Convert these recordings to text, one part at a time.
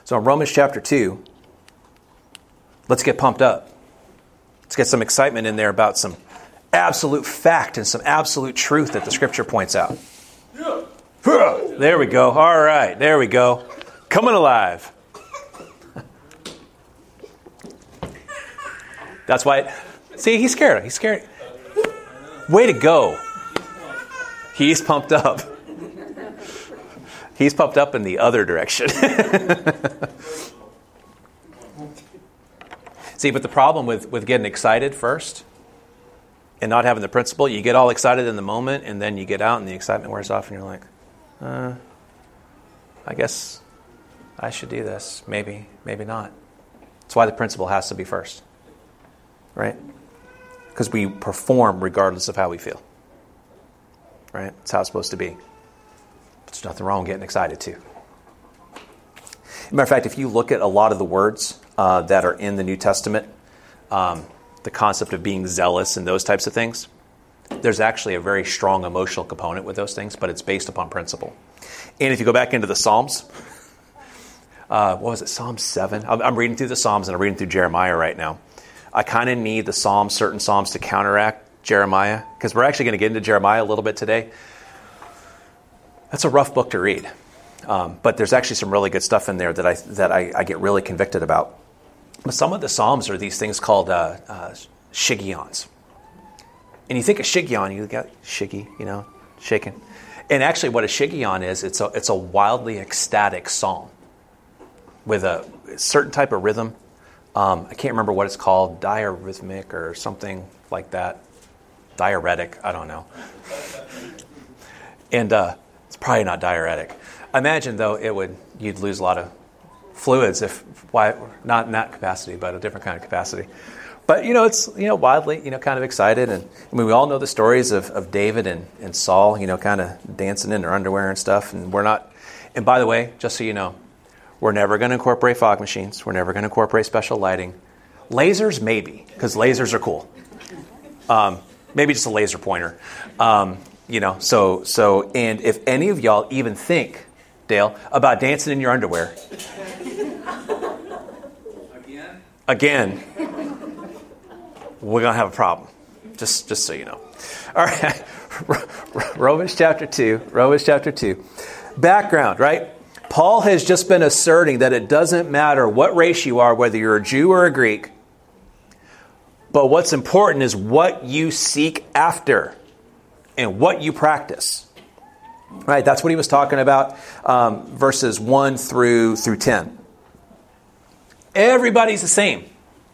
So in Romans chapter 2, let's get pumped up. Let's get some excitement in there about some absolute fact and some absolute truth that the Scripture points out. There we go. All right, there we go. Coming alive. That's why. See, he's scared. He's scared. Way to go. He's pumped up. He's pumped up in the other direction. See, but the problem with getting excited first and not having the principle, you get all excited in the moment and then you get out and the excitement wears off and you're like, I guess I should do this. Maybe not. That's why the principle has to be first. Right? Because we perform regardless of how we feel. Right? That's how it's supposed to be. There's nothing wrong with getting excited too. As a matter of fact, if you look at a lot of the words that are in the New Testament, the concept of being zealous and those types of things, there's actually a very strong emotional component with those things, but it's based upon principle. And if you go back into the Psalms, what was it, Psalm 7? I'm reading through the Psalms and I'm reading through Jeremiah right now. I kind of need the Psalms, certain Psalms to counteract Jeremiah, because we're actually going to get into Jeremiah a little bit today. That's a rough book to read. But there's actually some really good stuff in there that I get really convicted about. But some of the Psalms are these things called shigions. And you think of shigion, you got shiggy, shaking. And actually what a shigion is, it's a wildly ecstatic psalm with a certain type of rhythm. I can't remember what it's called, diarrhythmic or something like that. Diuretic, I don't know. And it's probably not diuretic. Imagine though you'd lose a lot of fluids not in that capacity, but a different kind of capacity. But it's wildly kind of excited, and I mean we all know the stories of David and Saul, kind of dancing in their underwear and stuff. And we're not. And by the way, just so you know, we're never going to incorporate fog machines. We're never going to incorporate special lighting. Lasers, maybe, because lasers are cool. Maybe just a laser pointer. So, and if any of y'all even think, Dale, about dancing in your underwear. Again, we're going to have a problem. Just so you know. All right. Romans chapter 2. Background, right? Paul has just been asserting that it doesn't matter what race you are, whether you're a Jew or a Greek, but what's important is what you seek after and what you practice. Right? That's what he was talking about, verses 1 through 10. Everybody's the same.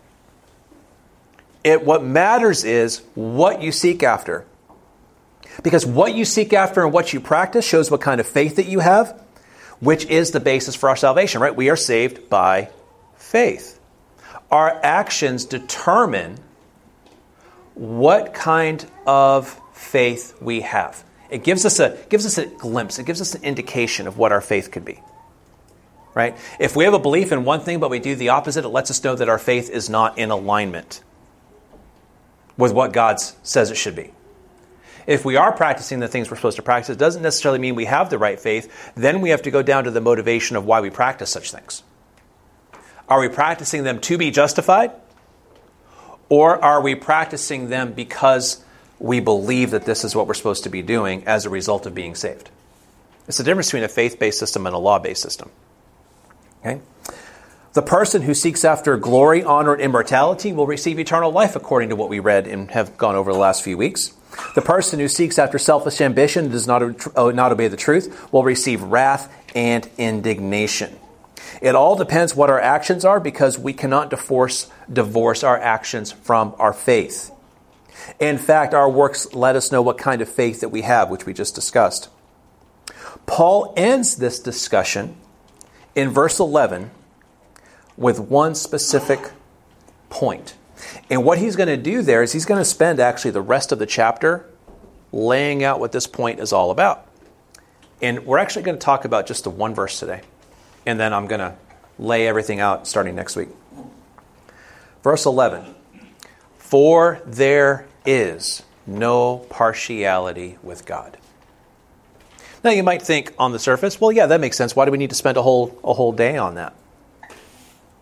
What matters is what you seek after. Because what you seek after and what you practice shows what kind of faith that you have, which is the basis for our salvation, right? We are saved by faith. Our actions determine what kind of faith we have. It gives us a glimpse. It gives us an indication of what our faith could be, right? If we have a belief in one thing but we do the opposite, it lets us know that our faith is not in alignment with what God says it should be. If we are practicing the things we're supposed to practice, it doesn't necessarily mean we have the right faith. Then we have to go down to the motivation of why we practice such things. Are we practicing them to be justified? Or are we practicing them because we believe that this is what we're supposed to be doing as a result of being saved? It's the difference between a faith-based system and a law-based system. Okay? The person who seeks after glory, honor, and immortality will receive eternal life, according to what we read and have gone over the last few weeks. The person who seeks after selfish ambition and does not obey the truth will receive wrath and indignation. It all depends what our actions are, because we cannot divorce our actions from our faith. In fact, our works let us know what kind of faith that we have, which we just discussed. Paul ends this discussion in verse 11 with one specific point. And what he's going to do there is he's going to spend actually the rest of the chapter laying out what this point is all about. And we're actually going to talk about just the one verse today. And then I'm going to lay everything out starting next week. Verse 11. For there is no partiality with God. Now you might think on the surface, well, yeah, that makes sense. Why do we need to spend a whole day on that?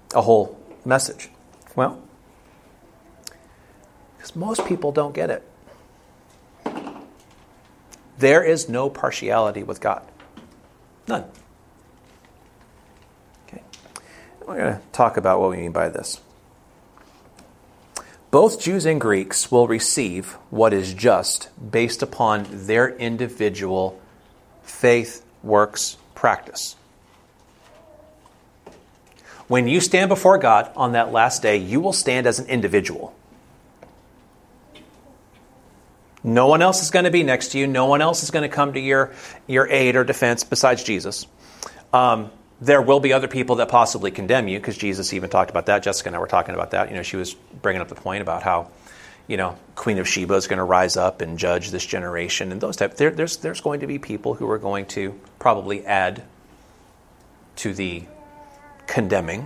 a whole message? Well, because most people don't get it. There is no partiality with God. None. Okay. We're going to talk about what we mean by this. Both Jews and Greeks will receive what is just based upon their individual faith, works, practice. When you stand before God on that last day, you will stand as an individual. No one else is going to be next to you. No one else is going to come to your aid or defense besides Jesus. There will be other people that possibly condemn you, because Jesus even talked about that. Jessica and I were talking about that. She was bringing up the point about how, Queen of Sheba is going to rise up and judge this generation and those type. There's going to be people who are going to probably add to the condemning,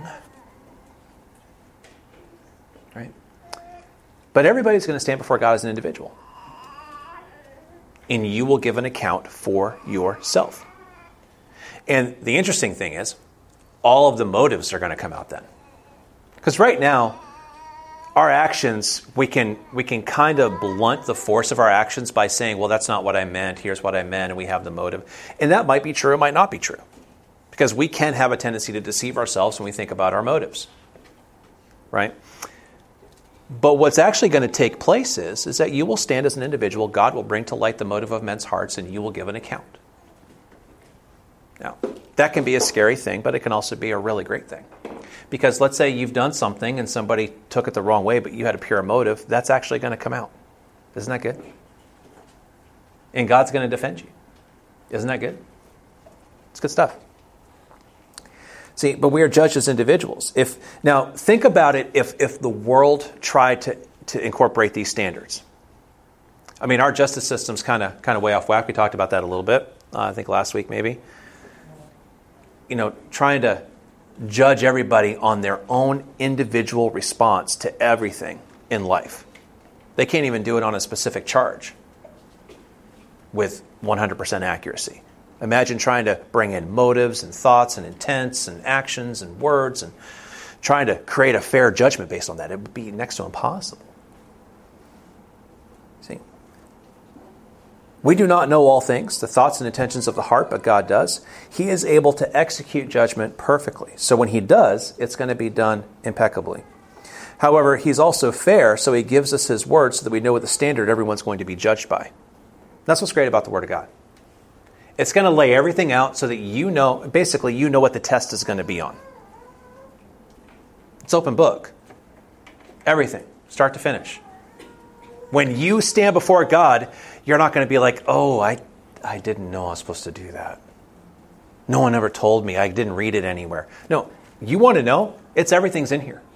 right? But everybody's going to stand before God as an individual, and you will give an account for yourself. And the interesting thing is, all of the motives are going to come out then. Because right now, our actions, we can kind of blunt the force of our actions by saying, well, that's not what I meant, here's what I meant, and we have the motive. And that might be true, it might not be true. Because we can have a tendency to deceive ourselves when we think about our motives. Right? But what's actually going to take place is that you will stand as an individual, God will bring to light the motive of men's hearts, and you will give an account. Now, that can be a scary thing, but it can also be a really great thing. Because let's say you've done something and somebody took it the wrong way, but you had a pure motive, that's actually going to come out. Isn't that good? And God's going to defend you. Isn't that good? It's good stuff. See, but we are judged as individuals. Now, think about it if the world tried to incorporate these standards. I mean, our justice system's kind of way off whack. We talked about that a little bit, I think last week maybe. Trying to judge everybody on their own individual response to everything in life. They can't even do it on a specific charge with 100% accuracy. Imagine trying to bring in motives and thoughts and intents and actions and words and trying to create a fair judgment based on that. It would be next to impossible. See? We do not know all things, the thoughts and intentions of the heart, but God does. He is able to execute judgment perfectly. So when He does, it's going to be done impeccably. However, He's also fair, so He gives us His word so that we know what the standard everyone's going to be judged by. That's what's great about the Word of God. It's going to lay everything out so that you know what the test is going to be on. It's open book. Everything, start to finish. When you stand before God, you're not going to be like, oh, I didn't know I was supposed to do that. No one ever told me. I didn't read it anywhere. No, you want to know? Everything's in here.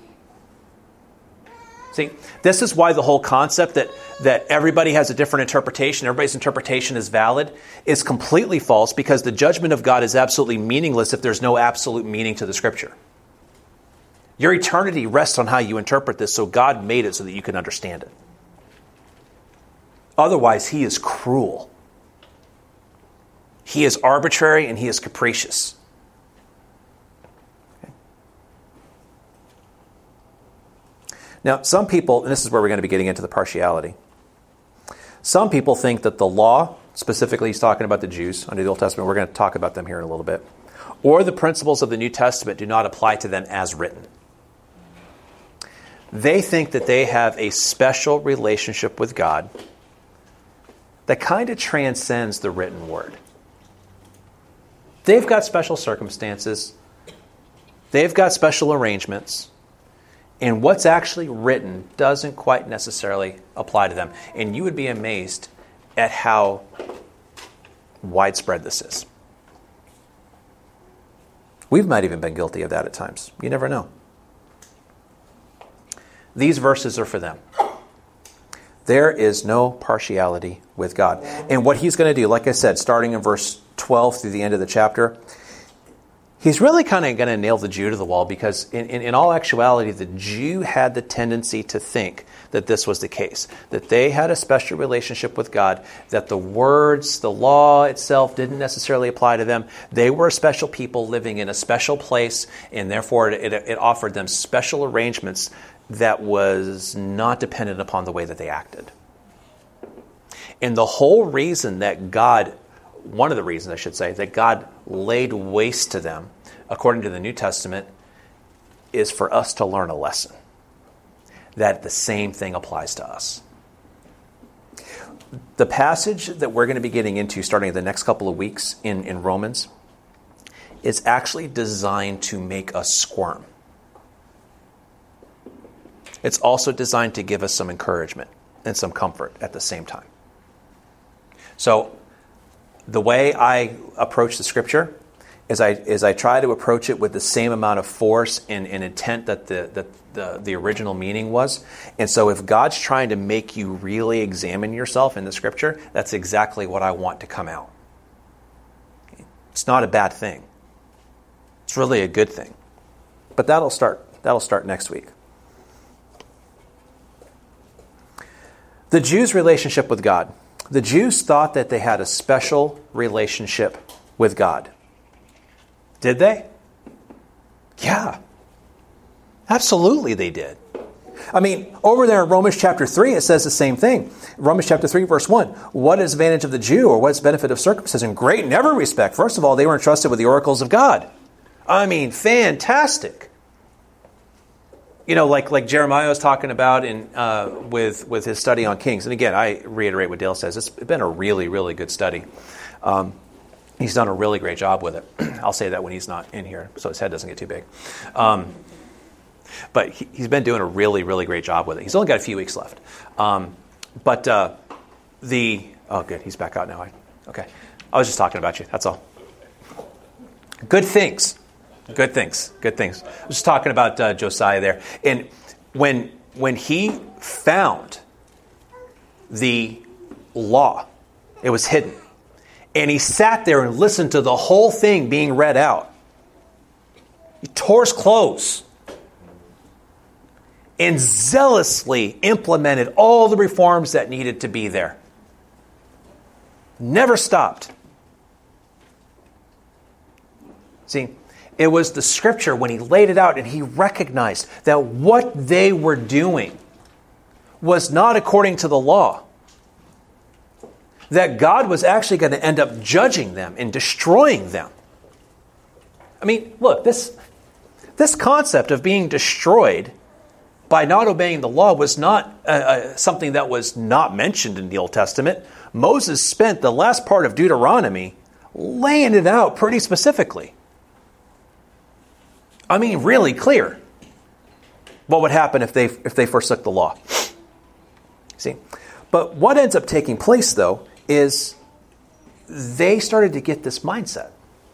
See, this is why the whole concept that everybody has a different interpretation, everybody's interpretation is valid, is completely false, because the judgment of God is absolutely meaningless if there's no absolute meaning to the Scripture. Your eternity rests on how you interpret this, so God made it so that you can understand it. Otherwise, He is cruel. He is arbitrary and He is capricious. Okay. Now, some people, and this is where we're going to be getting into the partiality. Some people think that the law, specifically He's talking about the Jews under the Old Testament, we're going to talk about them here in a little bit, or the principles of the New Testament do not apply to them as written. They think that they have a special relationship with God that kind of transcends the written word. They've got special circumstances. They've got special arrangements. And what's actually written doesn't quite necessarily apply to them. And you would be amazed at how widespread this is. We might even been guilty of that at times. You never know. These verses are for them. There is no partiality with God. And what He's going to do, like I said, starting in verse 12 through the end of the chapter, he's really kind of going to nail the Jew to the wall, because in all actuality, the Jew had the tendency to think that this was the case, that they had a special relationship with God, that the words, the law itself didn't necessarily apply to them. They were a special people living in a special place, and therefore it offered them special arrangements that was not dependent upon the way that they acted. And the whole reason that God, one of the reasons I should say, that God laid waste to them, according to the New Testament, is for us to learn a lesson. That the same thing applies to us. The passage that we're going to be getting into starting in the next couple of weeks in Romans is actually designed to make us squirm. It's also designed to give us some encouragement and some comfort at the same time. So the way I approach the Scripture is I try to approach it with the same amount of force and intent that the original meaning was. And so if God's trying to make you really examine yourself in the Scripture, that's exactly what I want to come out. It's not a bad thing. It's really a good thing. But that'll start next week. The Jews' relationship with God. The Jews thought that they had a special relationship with God. Did they? Yeah. Absolutely they did. I mean, over there in Romans chapter 3, it says the same thing. Romans chapter 3, verse 1. What is the advantage of the Jew, or what is the benefit of circumcision? Great in every respect. First of all, they were entrusted with the oracles of God. I mean, fantastic. You know, like Jeremiah was talking about with his study on Kings. And again, I reiterate what Dale says. It's been a really, really good study. He's done a really great job with it. I'll say that when he's not in here, so his head doesn't get too big. But he's been doing a really, really great job with it. He's only got a few weeks left. Oh, good, he's back out now. Okay. I was just talking about you, that's all. Good things. Good things. I was just talking about Josiah there. And when he found the law, it was hidden. And he sat there and listened to the whole thing being read out. He tore his clothes and zealously implemented all the reforms that needed to be there. Never stopped. See, it was the Scripture when he laid it out and he recognized that what they were doing was not according to the law. That God was actually going to end up judging them and destroying them. I mean, look, this concept of being destroyed by not obeying the law was not something that was not mentioned in the Old Testament. Moses spent the last part of Deuteronomy laying it out pretty specifically. I mean, really clear. What would happen if they forsook the law? See? But what ends up taking place, though, is they started to get this mindset.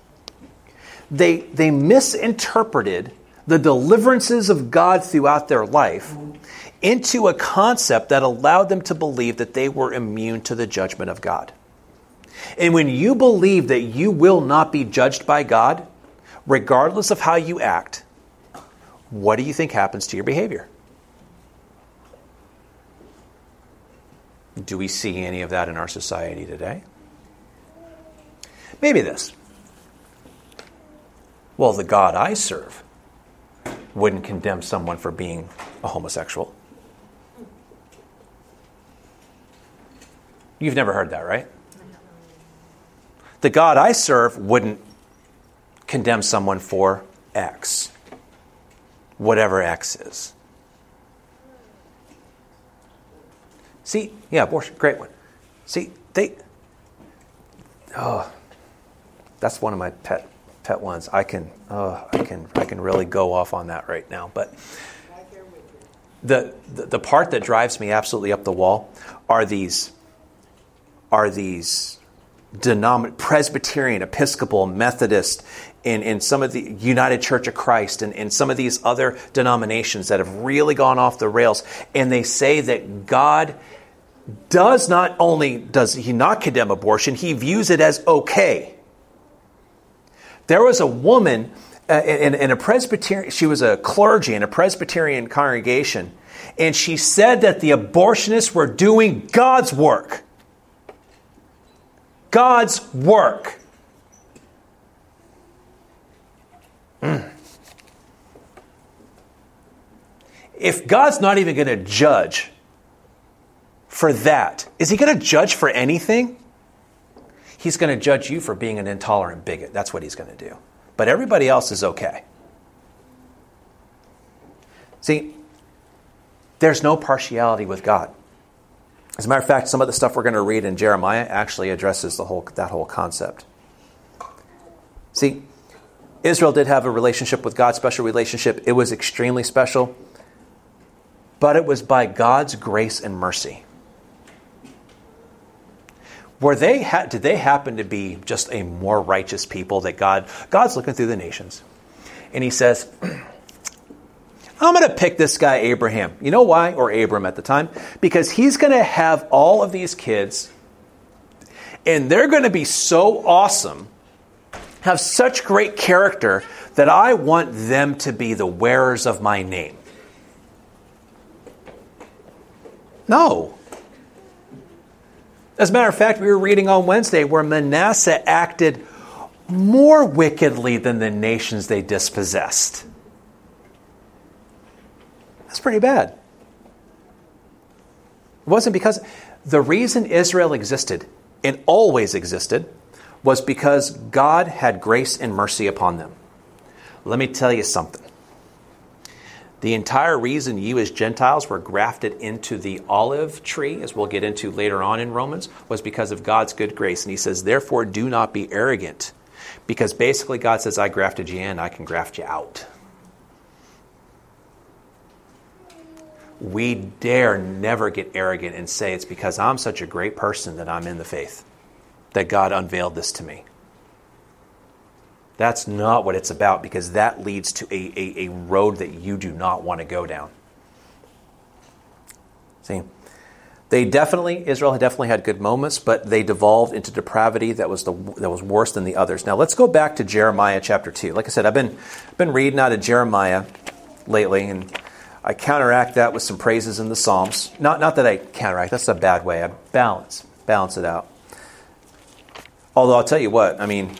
They misinterpreted the deliverances of God throughout their life into a concept that allowed them to believe that they were immune to the judgment of God. And when you believe that you will not be judged by God, regardless of how you act, what do you think happens to your behavior? Do we see any of that in our society today? Maybe this. Well, the God I serve wouldn't condemn someone for being a homosexual. You've never heard that, right? The God I serve wouldn't condemn someone for X, whatever X is. See, yeah, abortion, great one. See, that's one of my pet ones. I can really go off on that right now. But the part that drives me absolutely up the wall are these Presbyterian, Episcopal, Methodist, in some of the United Church of Christ, and some of these other denominations that have really gone off the rails, and they say that God does he not condemn abortion, he views it as okay. There was a woman in a Presbyterian, she was a clergy in a Presbyterian congregation, and she said that the abortionists were doing God's work. God's work. If God's not even going to judge for that, is he going to judge for anything? He's going to judge you for being an intolerant bigot. That's what he's going to do. But everybody else is okay. See, there's no partiality with God. As a matter of fact, some of the stuff we're going to read in Jeremiah actually addresses that whole concept. See, Israel did have a relationship with God, special relationship. It was extremely special. But it was by God's grace and mercy. Did they happen to be just a more righteous people that God's looking through the nations. And he says, I'm going to pick this guy Abraham. You know why? Or Abram at the time. Because he's going to have all of these kids. And they're going to be so awesome. Have such great character that I want them to be the wearers of my name. No. As a matter of fact, we were reading on Wednesday where Manasseh acted more wickedly than the nations they dispossessed. That's pretty bad. It wasn't because the reason Israel existed and always existed was because God had grace and mercy upon them. Let me tell you something. The entire reason you as Gentiles were grafted into the olive tree, as we'll get into later on in Romans, was because of God's good grace. And he says, therefore, do not be arrogant. Because basically God says, I grafted you in, I can graft you out. We dare never get arrogant and say it's because I'm such a great person that I'm in the faith, that God unveiled this to me. That's not what it's about, because that leads to a road that you do not want to go down. See, Israel definitely had good moments, but they devolved into depravity that was worse than the others. Now let's go back to Jeremiah chapter 2. Like I said, I've been reading out of Jeremiah lately, and I counteract that with some praises in the Psalms. Not that I counteract, that's a bad way. I balance it out. Although I'll tell you what, I mean,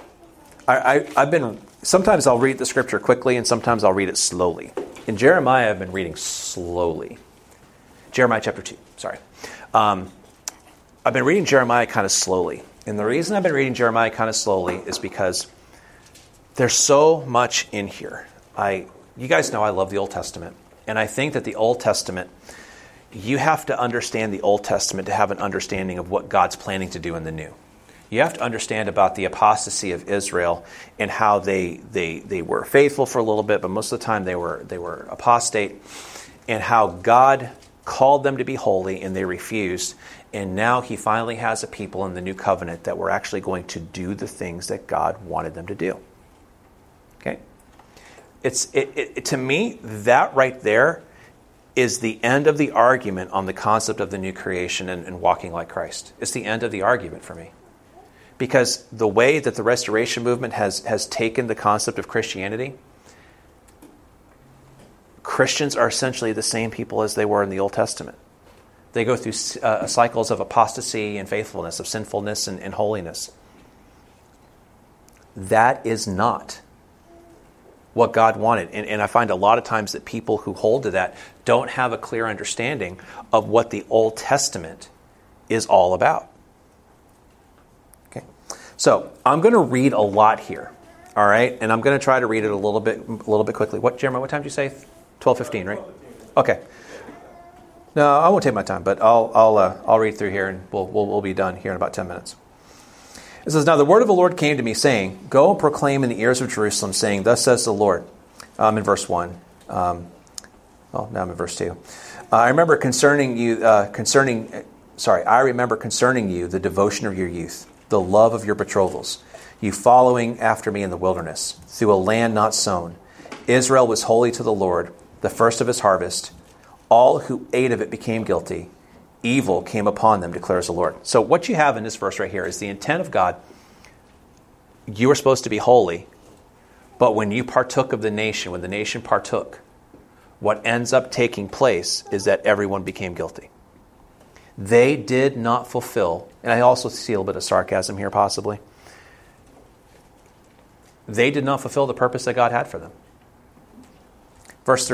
sometimes I'll read the scripture quickly and sometimes I'll read it slowly. In Jeremiah, I've been reading slowly. Jeremiah chapter 2, sorry. I've been reading Jeremiah kind of slowly. And the reason I've been reading Jeremiah kind of slowly is because there's so much in here. You guys know I love the Old Testament. And I think that the Old Testament, you have to understand the Old Testament to have an understanding of what God's planning to do in the New. You have to understand about the apostasy of Israel and how they were faithful for a little bit, but most of the time they were apostate, and how God called them to be holy and they refused. And now he finally has a people in the new covenant that were actually going to do the things that God wanted them to do. Okay? To me, that right there is the end of the argument on the concept of the new creation and walking like Christ. It's the end of the argument for me. Because the way that the Restoration movement has taken the concept of Christianity, Christians are essentially the same people as they were in the Old Testament. They go through cycles of apostasy and faithfulness, of sinfulness and holiness. That is not what God wanted. And I find a lot of times that people who hold to that don't have a clear understanding of what the Old Testament is all about. So I'm going to read a lot here, all right? And I'm going to try to read it a little bit quickly. Jeremiah, what time did you say? 12:15, right? Okay. No, I won't take my time, but I'll read through here, and we'll be done here in about 10 minutes. It says, "Now the word of the Lord came to me, saying, Go and proclaim in the ears of Jerusalem, saying, Thus says the Lord." In verse 1. Now I'm in verse 2. I remember concerning you the devotion of your youth, the love of your betrothals, you following after me in the wilderness, through a land not sown. Israel was holy to the Lord, the first of his harvest. All who ate of it became guilty. Evil came upon them, declares the Lord. So what you have in this verse right here is the intent of God you were supposed to be holy, but when you partook of the nation, when the nation partook, what ends up taking place is that everyone became guilty. They did not fulfill, and I also see a little bit of sarcasm here possibly. They did not fulfill the purpose that God had for them. Verse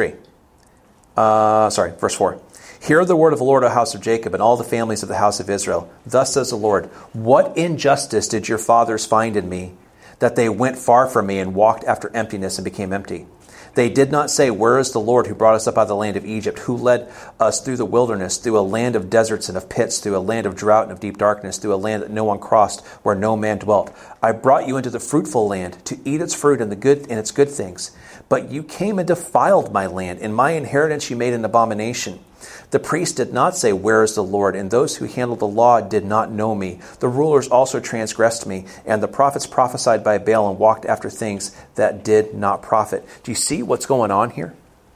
4. Hear the word of the Lord, O house of Jacob, and all the families of the house of Israel. Thus says the Lord, what injustice did your fathers find in me, that they went far from me and walked after emptiness and became empty? They did not say, where is the Lord who brought us up out of the land of Egypt, who led us through the wilderness, through a land of deserts and of pits, through a land of drought and of deep darkness, through a land that no one crossed, where no man dwelt. I brought you into the fruitful land to eat its fruit and its good things. But you came and defiled my land, and my inheritance you made an abomination. The priests did not say, where is the Lord? And those who handled the law did not know me. The rulers also transgressed me, and the prophets prophesied by Baal and walked after things that did not profit. Do you see what's going on here?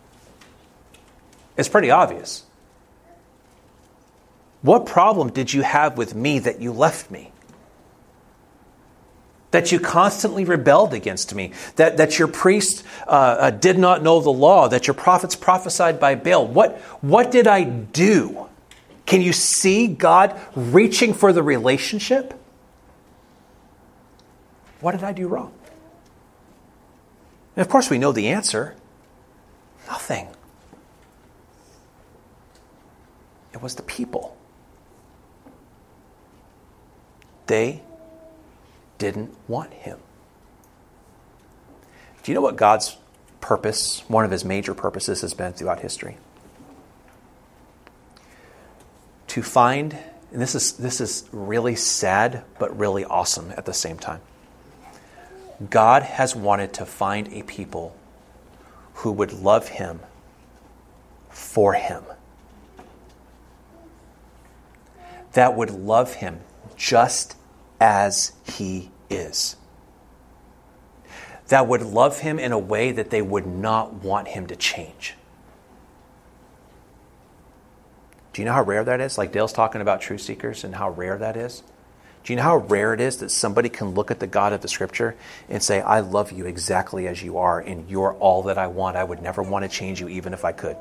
It's pretty obvious. What problem did you have with me that you left me? That you constantly rebelled against me, that your priests did not know the law, that your prophets prophesied by Baal. What did I do? Can you see God reaching for the relationship? What did I do wrong? And of course we know the answer. Nothing. It was the people. They didn't want him. Do you know what God's purpose, one of his major purposes, has been throughout history? To find, and this is really sad, but really awesome at the same time. God has wanted to find a people who would love him for him. That would love him just as he is. That would love him in a way that they would not want him to change. Do you know how rare that is? Like Dale's talking about truth seekers and how rare that is. Do you know how rare it is that somebody can look at the God of the Scripture and say, I love you exactly as you are, and you're all that I want. I would never want to change you even if I could.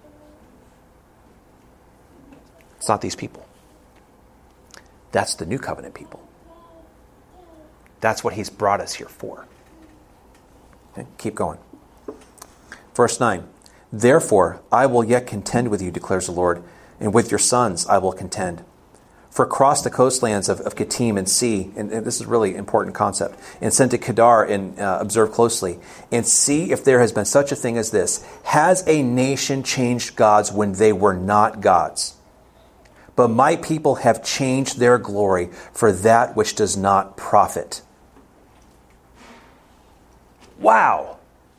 It's not these people. That's the new covenant people. That's what he's brought us here for. Okay, keep going. Verse 9. Therefore, I will yet contend with you, declares the Lord, and with your sons I will contend. For cross the coastlands of Kittim and see, and this is a really important concept, and send to Kedar and observe closely, and see if there has been such a thing as this. Has a nation changed gods when they were not gods? But my people have changed their glory for that which does not profit. Wow.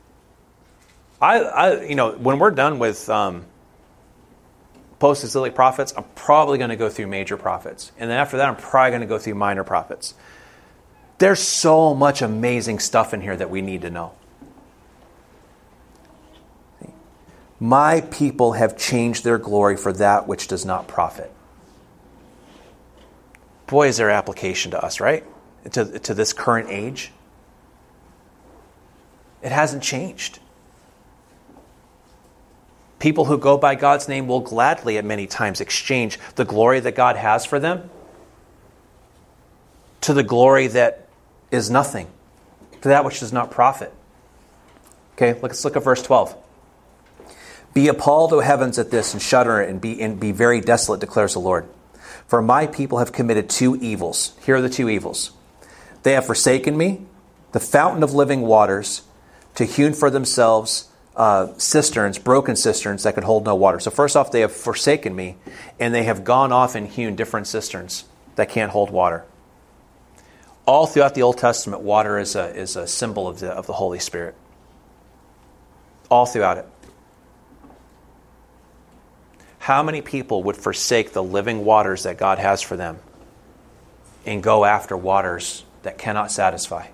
When we're done with post-exilic prophets, I'm probably going to go through major prophets. And then after that, I'm probably going to go through minor prophets. There's so much amazing stuff in here that we need to know. My people have changed their glory for that which does not profit. Boy, is there application to us, right? To this current age. It hasn't changed. People who go by God's name will gladly at many times exchange the glory that God has for them to the glory that is nothing, to that which does not profit. Okay, let's look at verse 12. Be appalled, O heavens, at this, and shudder, and be very desolate, declares the Lord. For my people have committed two evils. Here are the two evils. They have forsaken me, the fountain of living waters, to hewn for themselves cisterns, broken cisterns that could hold no water. So first off, they have forsaken me, and they have gone off and hewn different cisterns that can't hold water. All throughout the Old Testament, water is a symbol of the Holy Spirit. All throughout it. How many people would forsake the living waters that God has for them and go after waters that cannot satisfy?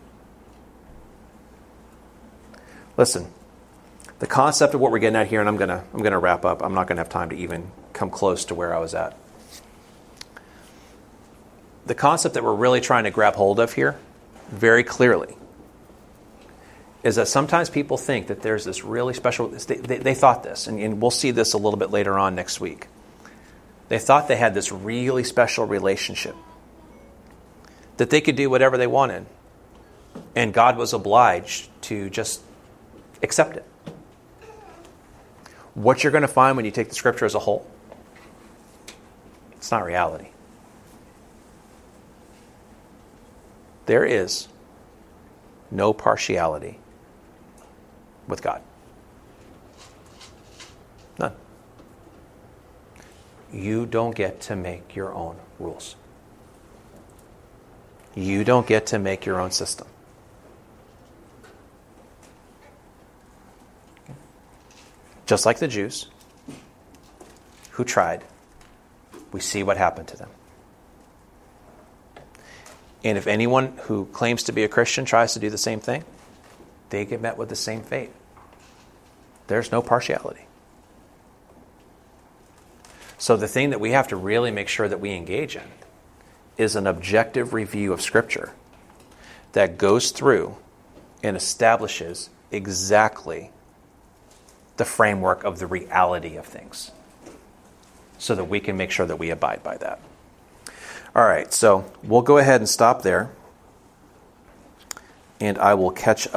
Listen, the concept of what we're getting at here, and I'm gonna wrap up. I'm not gonna have time to even come close to where I was at. The concept that we're really trying to grab hold of here very clearly is that sometimes people think that there's this really special, they thought this, and we'll see this a little bit later on next week. They thought they had this really special relationship, that they could do whatever they wanted, and God was obliged to just accept it. What you're going to find when you take the Scripture as a whole, it's not reality. There is no partiality with God. None. You don't get to make your own rules. You don't get to make your own system. Just like the Jews who tried, we see what happened to them. And if anyone who claims to be a Christian tries to do the same thing, they get met with the same fate. There's no partiality. So the thing that we have to really make sure that we engage in is an objective review of Scripture that goes through and establishes exactly the framework of the reality of things so that we can make sure that we abide by that. All right, so we'll go ahead and stop there, and I will catch up.